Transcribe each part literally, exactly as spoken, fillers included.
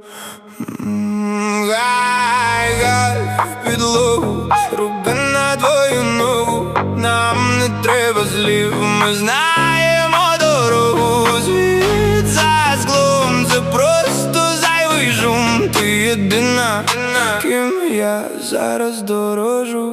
Гай, гай, в підлогу, руки на твою ногу. Нам не треба слів, ми знаємо дорогу. Світ за склом, це просто зайвий шум. Ти єдина, ким я зараз дорожу.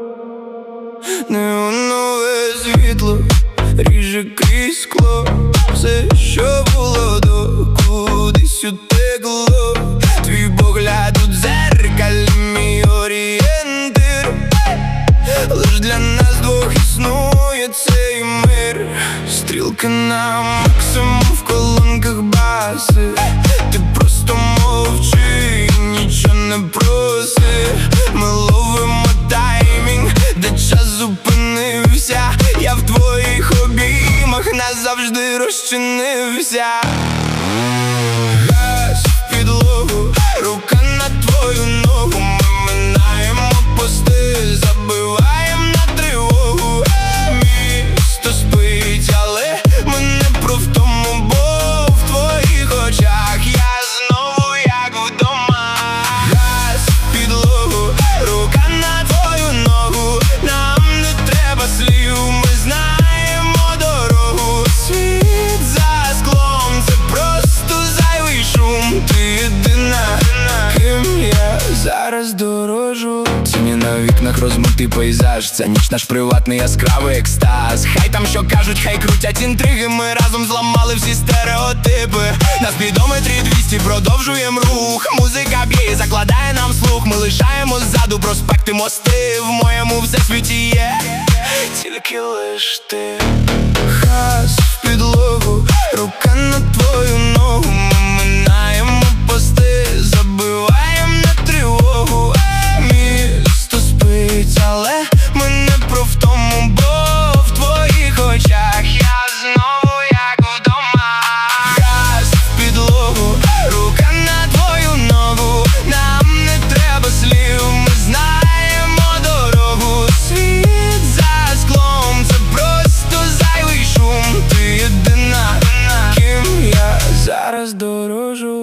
Неонове світло ріже крізь скло. Все, що було до, кудись утекло. Твій погляд у дзеркалі, мій орієнтир. Лиш для нас двох існує цей мир. Стрілки на максимум, в колонках баси. Ти просто мовчи, нічого не проси. Ми ловимо таймінг, де час зупинився. Я в твоїх обіймах назавжди розчинився. Газ в підлогу, рука на твою ногу. Ми минаємо пости, забиваємо на тривогу. Місто спить, але ми не про втому, бо в твоїх очах я знову як вдома. Газ в підлогу, рука на твою ногу. Нам не треба слів, ми знаємо дорогу. Світ за склом, це просто зайвий шум. Ти єдина, ким я зараз дорожу. Тіні на вікнах, розмитий пейзаж. Ця ніч наш приватний яскравий екстаз. Хай там що кажуть, хай крутять інтриги. Ми разом зламали всі стереотипи. На спідометрі двісті продовжуєм рух. Музика б'є і закладає нам слух. Ми лишаємо ззаду проспекти, мости. В моєму всесвіті є тільки лиш ти. Газ в підлогу, рука на твою ногу. Ми минаємо пости, забиваємо на тривогу. Місто спить, але ми не про втому, бо в твоїх очах я знову як вдома. Газ в підлогу, рука на твою ногу. Нам не треба слів, ми знаємо дорогу. Світ за склом, це просто зайвий шум. Ти єдина, ким я зараз дорожу.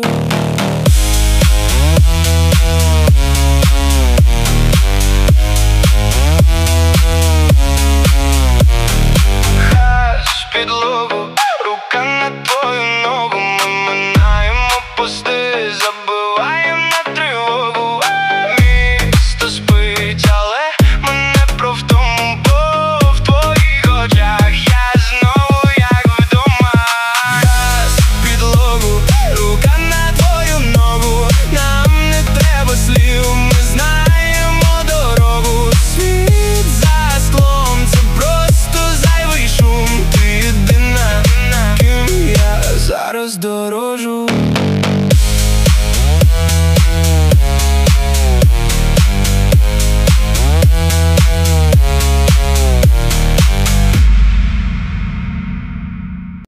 Підлогу, рука на твою ногу. Ми минаємо пости, забиваємо на тривогу. Місто спить, але ми не про втому, бо в твоїх очах я знову як вдома. Газ в підлогу, рука на твою ногу. Нам не треба слів, ми знаємо дорогу. Світ за склом, це просто зайвий шум. Ти єдина, ким я зараз дорожу.